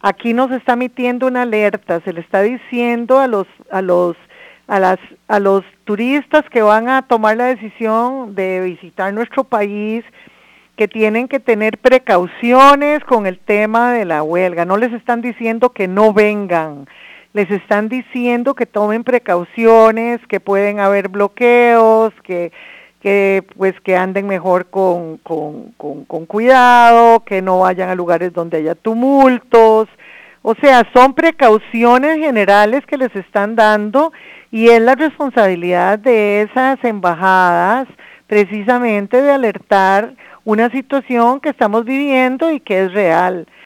aquí nos está emitiendo una alerta, se le está diciendo a los turistas que van a tomar la decisión de visitar nuestro país que tienen que tener precauciones con el tema de la huelga. No les están diciendo que no vengan, les están diciendo que tomen precauciones, que pueden haber bloqueos, que anden mejor con cuidado, que no vayan a lugares donde haya tumultos. O sea, son precauciones generales que les están dando y es la responsabilidad de esas embajadas precisamente de alertar una situación que estamos viviendo y que es real.